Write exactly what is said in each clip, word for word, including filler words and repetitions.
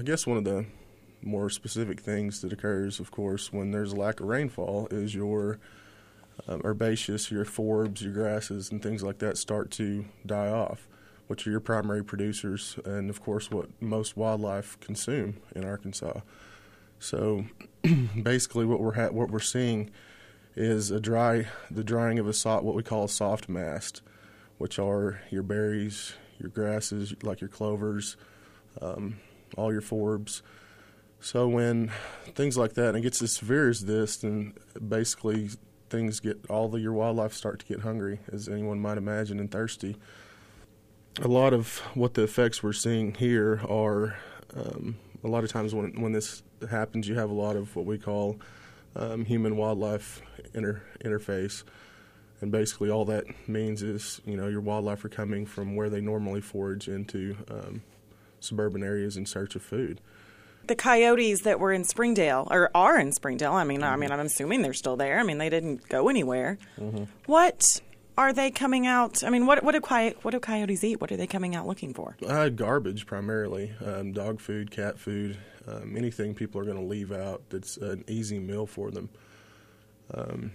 guess one of the more specific things that occurs, of course, when there's a lack of rainfall is your um, herbaceous, your forbs, your grasses, and things like that start to die off, which are your primary producers and, of course, what most wildlife consume in Arkansas. So basically what we're ha- what we're seeing is a dry the drying of a soft, what we call a soft mast, which are your berries, your grasses, like your clovers, um, all your forbs. So when things like that, and it gets as severe as this, then basically things get, all of your wildlife start to get hungry, as anyone might imagine, and thirsty. A lot of what the effects we're seeing here are, um, a lot of times when when this happens, you have a lot of what we call um, human-wildlife inter- interface. And basically all that means is, you know, your wildlife are coming from where they normally forage into um, suburban areas in search of food. The coyotes that were in Springdale, or are in Springdale, I mean, mm-hmm. I mean, I'm assuming they're still there. I mean, they didn't go anywhere. Mm-hmm. What are they coming out? I mean, what what do coy- what do coyotes eat? What are they coming out looking for? Uh, garbage primarily, um, dog food, cat food, um, anything people are going to leave out that's an easy meal for them. Um,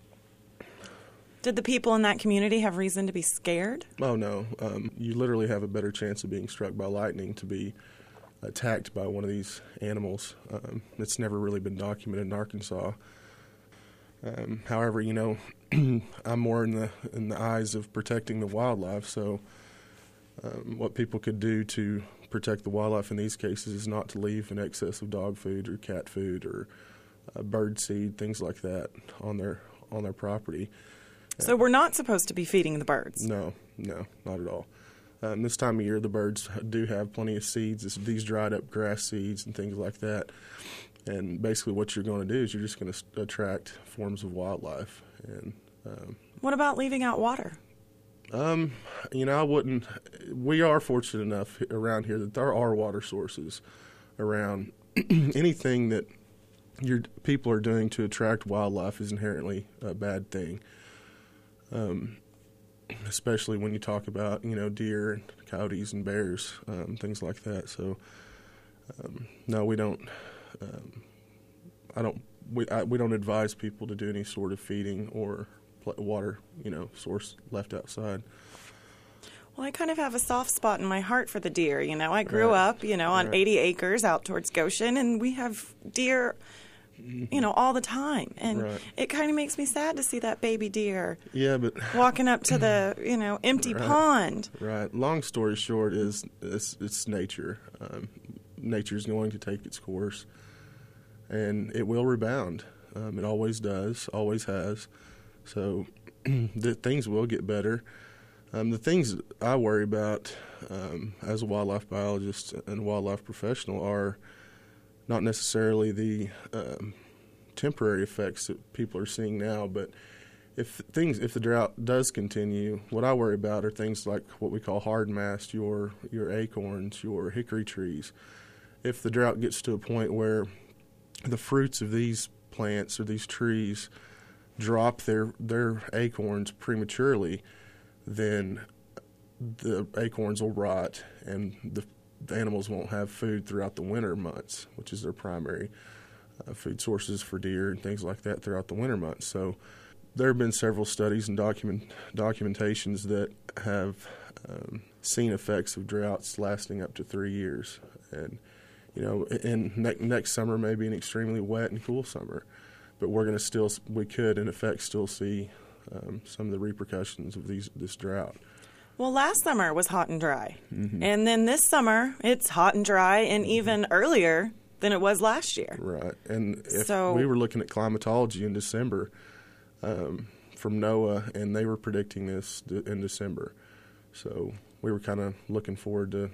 Did the people in that community have reason to be scared? Oh, no. Um, you literally have a better chance of being struck by lightning to be attacked by one of these animals. Um, it's never really been documented in Arkansas. Um, however, you know, I'm more in the in the eyes of protecting the wildlife, so um, what people could do to protect the wildlife in these cases is not to leave an excess of dog food or cat food or uh, bird seed, things like that, on their on their property. So we're not supposed to be feeding the birds? No, no, not at all. Um, this time of year, the birds do have plenty of seeds, this, these dried up grass seeds and things like that. And basically what you're going to do is you're just going to attract forms of wildlife. And um, what about leaving out water? Um, you know, I wouldn't. We are fortunate enough around here that there are water sources around. Anything that your people are doing to attract wildlife is inherently a bad thing. Um, especially when you talk about, you know, deer and coyotes and bears, um, things like that. So, um, no, we don't. Um, I don't. We I, we don't advise people to do any sort of feeding or water, you know, source left outside. Well, I kind of have a soft spot in my heart for the deer. You know, I grew right. up, you know, on right. eighty acres out towards Goshen, and we have deer, you know, all the time. And right. it kind of makes me sad to see that baby deer yeah, but walking up to the, you know, empty right. pond. Right. Long story short is it's, it's nature. Um, nature's going to take its course, and it will rebound. Um, it always does, always has. So the things will get better. Um, the things I worry about um, as a wildlife biologist and wildlife professional are not necessarily the um, temporary effects that people are seeing now, but if things, if the drought does continue, what I worry about are things like what we call hard mast, your your acorns, your hickory trees. If the drought gets to a point where the fruits of these plants or these trees drop their their acorns prematurely, then the acorns will rot and the, the animals won't have food throughout the winter months, which is their primary uh, food sources for deer and things like that throughout the winter months. So there have been several studies and document documentations that have um, seen effects of droughts lasting up to three years. And, you know, and ne- next summer may be an extremely wet and cool summer, but we're going to still, we could in effect still see um, some of the repercussions of these this drought. Well, last summer was hot and dry. Mm-hmm. And then this summer, it's hot and dry and mm-hmm. even earlier than it was last year. Right. And if so, we were looking at climatology in December um, from NOAA, and they were predicting this in December. So we were kind of looking forward to,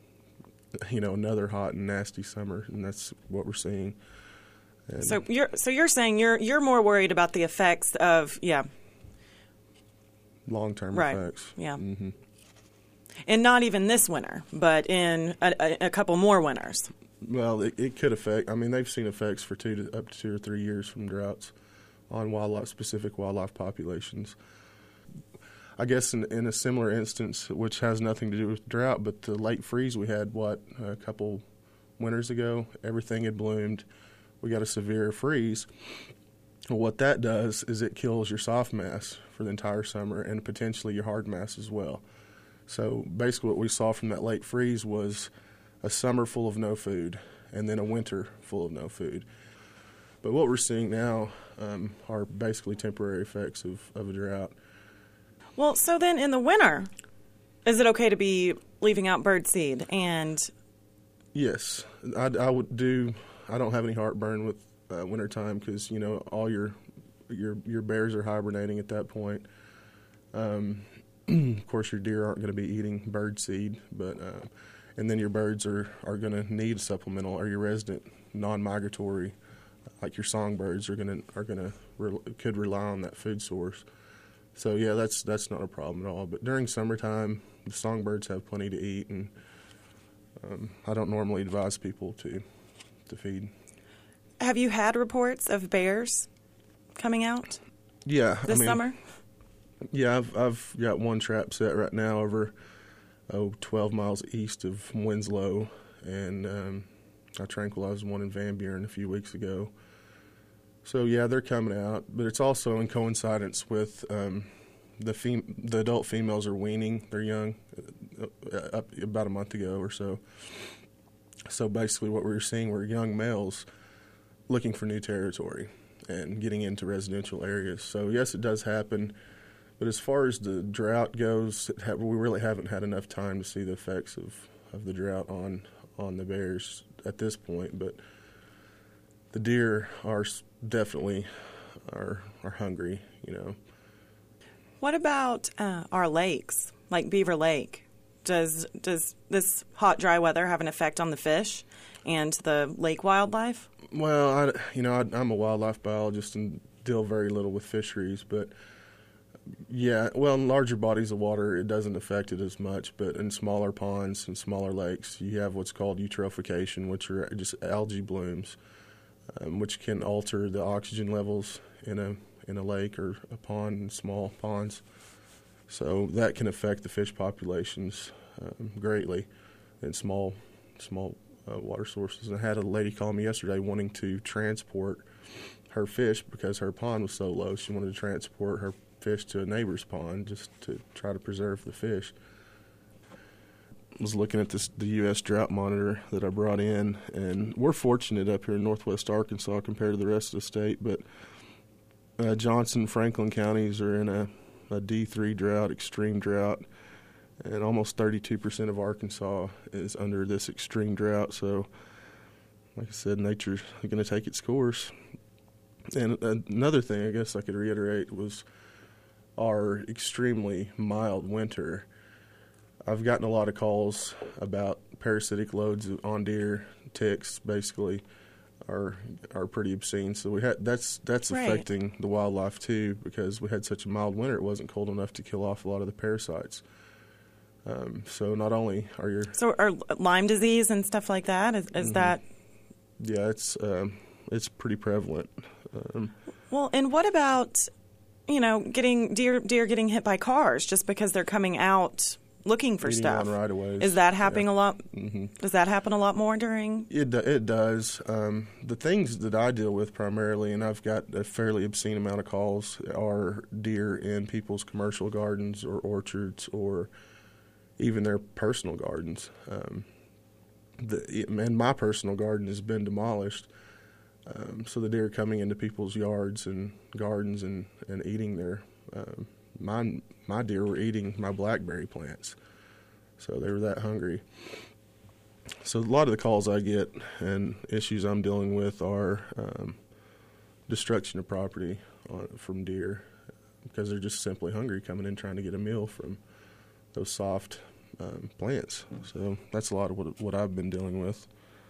you know, another hot and nasty summer, and that's what we're seeing. And so you're so you're saying you're you're more worried about the effects of yeah long-term right. effects. Yeah. Mm-hmm. And not even this winter, but in a, a, a couple more winters. Well, it, it could affect. I mean, they've seen effects for two to up to two or three years from droughts on wildlife, specific wildlife populations. I guess in, in a similar instance, which has nothing to do with drought, but the late freeze we had, what, a couple winters ago. Everything had bloomed. We got a severe freeze. Well, what that does is it kills your soft mass for the entire summer and potentially your hard mass as well. So basically what we saw from that late freeze was a summer full of no food and then a winter full of no food. But what we're seeing now um, are basically temporary effects of, of a drought. Well, so then in the winter, is it okay to be leaving out bird seed? And yes, I, I would do. I don't have any heartburn with uh, wintertime because, you know, all your your your bears are hibernating at that point. Um, of course, your deer aren't going to be eating bird seed, but uh, and then your birds are, are going to need supplemental, or your resident non-migratory, like your songbirds, are going to are going to re- could rely on that food source. So yeah, that's that's not a problem at all. But during summertime, the songbirds have plenty to eat, and um, I don't normally advise people to to feed. Have you had reports of bears coming out Yeah, this I mean, summer? Yeah, I've I've got one trap set right now over oh twelve miles east of Winslow, and um, I tranquilized one in Van Buren a few weeks ago. So yeah, they're coming out, but it's also in coincidence with um, the fem- the adult females are weaning their young uh, up about a month ago or so. So basically, what we're seeing were young males looking for new territory and getting into residential areas. So yes, it does happen, but as far as the drought goes, it ha- we really haven't had enough time to see the effects of, of the drought on on the bears at this point. But the deer are definitely are are hungry, you know. What about uh, our lakes, like Beaver Lake? Does does this hot, dry weather have an effect on the fish and the lake wildlife? Well, I, you know, I, I'm a wildlife biologist and deal very little with fisheries, but yeah, well, in larger bodies of water, it doesn't affect it as much, but in smaller ponds and smaller lakes, you have what's called eutrophication, which are just algae blooms, um, which can alter the oxygen levels in a in a lake or a pond and small ponds. So that can affect the fish populations um, greatly in small small uh, water sources. And I had a lady call me yesterday wanting to transport her fish because her pond was so low. She wanted to transport her fish to a neighbor's pond just to try to preserve the fish. I was looking at this the U S drought monitor that I brought in, and we're fortunate up here in northwest Arkansas compared to the rest of the state, but uh, Johnson, Franklin counties are in a, a D three drought, extreme drought, and almost thirty-two percent of Arkansas is under this extreme drought. So, like I said, nature's going to take its course. And another thing I guess I could reiterate was our extremely mild winter. I've gotten a lot of calls about parasitic loads on deer. Ticks basically are are pretty obscene. So we had that's that's Right. affecting the wildlife too, because we had such a mild winter. It wasn't cold enough to kill off a lot of the parasites. Um, so not only are your So are Lyme disease and stuff like that, is, is Mhm. that... yeah, it's um, it's pretty prevalent. Um, Well, and what about, you know, getting deer deer getting hit by cars just because they're coming out looking for eating stuff? on right-of-ways. Is that happening Yeah. a lot? Mm-hmm. Does that happen a lot more during? It do- it does. Um, the things that I deal with primarily, and I've got a fairly obscene amount of calls, are deer in people's commercial gardens or orchards or even their personal gardens. Um, the, and my personal garden has been demolished, um, so the deer are coming into people's yards and gardens and, and eating their. Um, my my deer were eating my blackberry plants, so they were that hungry. So a lot of the calls I get and issues I'm dealing with are um, destruction of property on, from deer because they're just simply hungry, coming in trying to get a meal from those soft um, plants. So that's a lot of what, what I've been dealing with.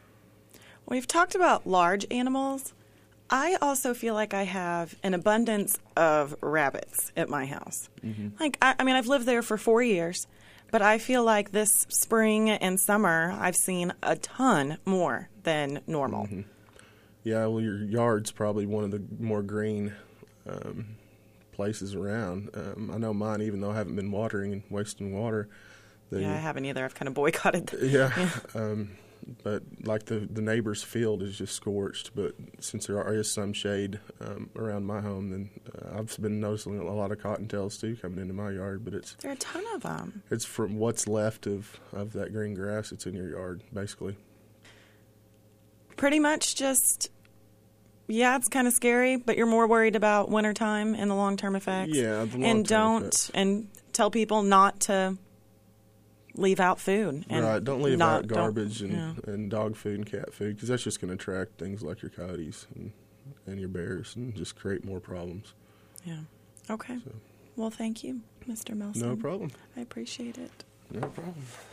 We've talked about large animals. I also feel like I have an abundance of rabbits at my house. Mm-hmm. Like, I, I mean, I've lived there for four years, but I feel like this spring and summer I've seen a ton more than normal. Mm-hmm. Yeah, well, your yard's probably one of the more green um, places around. Um, I know mine, even though I haven't been watering and wasting water. They, Yeah, I haven't either. I've kind of boycotted. Yeah, um, but like the the neighbor's field is just scorched. But since there are, is some shade um, around my home, then uh, I've been noticing a lot of cottontails too coming into my yard. But it's There are a ton of them. it's from what's left of, of that green grass that's in your yard, basically. Pretty much just, yeah, it's kind of scary, but you're more worried about wintertime and the long-term effects. Yeah, the And long-term don't, effects. and tell people not to leave out food. And Right, don't leave not- out don't- garbage and, yeah. and dog food and cat food, because that's just going to attract things like your coyotes and, and your bears and just create more problems. Yeah. Okay. So. Well, thank you, Mister Melson. No problem. I appreciate it. No problem.